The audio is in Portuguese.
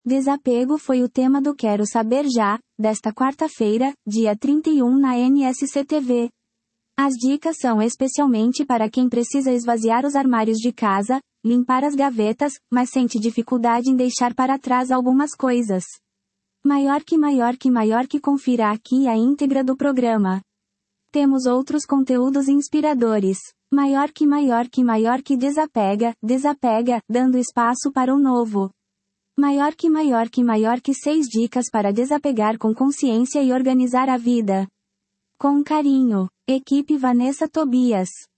Desapego foi o tema do Quero Saber Já, desta quarta-feira, dia 31 na NSC-TV. As dicas são especialmente para quem precisa esvaziar os armários de casa, limpar as gavetas, mas sente dificuldade em deixar para trás algumas coisas. Maior que confira aqui a íntegra do programa. Temos outros conteúdos inspiradores. Maior que desapega, dando espaço para o novo. Maior que 6 dicas para desapegar com consciência e organizar a vida. Com carinho, equipe Vanessa Tobias.